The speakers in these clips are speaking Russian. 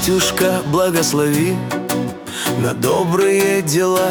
Батюшка, благослови на добрые дела.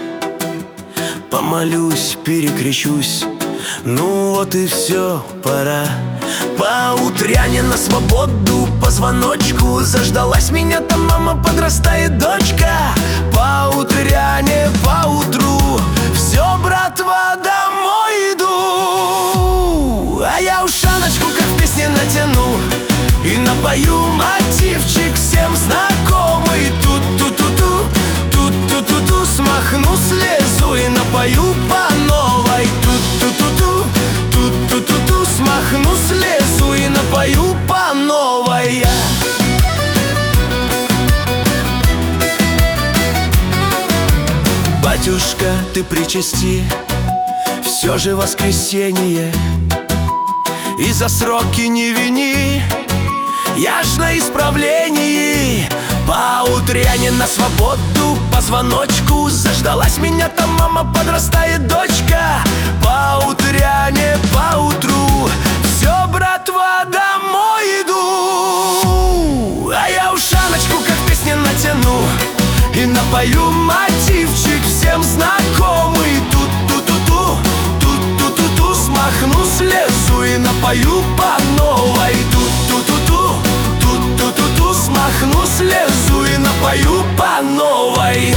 Помолюсь, перекрещусь, ну вот и все, пора. Поутряне на свободу по звоночку заждалась меня там мама, подрастает дочка. Поутряне, поутру, все, братва, домой иду. А я ушаночку, как в песне, натяну и напою мотивчик всем знакомый. Тут-ту-ту-ту, тут-ту-ту-ту, смахну слезу и напою по новой. Тут-ту-ту-ту, тут-ту-ту-ту, смахну слезу и напою по новой. Батюшка, ты причасти, все же воскресенье, и за сроки не вини, я ж на исправлении. Поутряне на свободу по звоночку заждалась меня там мама, подрастает дочка. Поутряне, поутру, все, братва, домой иду. А я ушаночку, как в песне, натяну и напою мотивчик всем знакомый. Тут-ту-ту-ту, тут-ту-ту-ту, смахну слезу и напою по новой. Тут-ту-ту-ту, тут-ту-ту-ту, смахну слезу и напою по новой.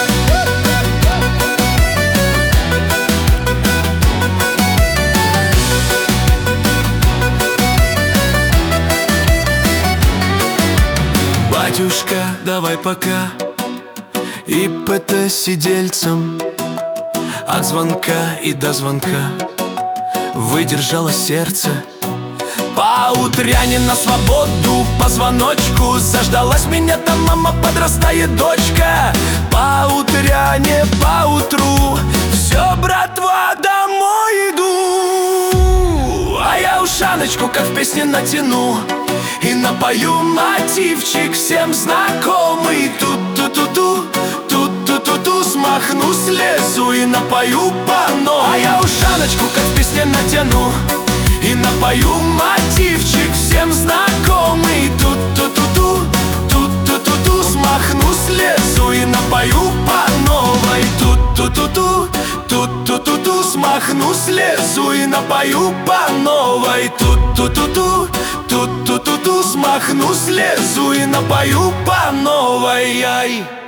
Батюшка, давай пока и ПТ сидельцам от звонка и до звонка выдержало сердце. Поутряне на свободу по звоночку заждалась меня там мама, подрастает дочка. Поутряне, поутру, все, братва, домой иду. А я ушаночку, как в песне, натяну и напою мотивчик всем знакомый. Тут-ту-ту-ту, тут-ту-ту-ту, смахну слезу и напою по новой. А я ушаночку, как в песне, натяну и напою мотивчик всем знакомый. Тут-ту-ту-ту, тут-ту-ту-ту, смахну слезу и напою по новой. Тут-ту-ту-ту, тут-ту-ту-ту, смахну слезу и напою по новой. Тут-ту-ту-ту, тут-ту-ту-ту, смахну слезу и напою по новой.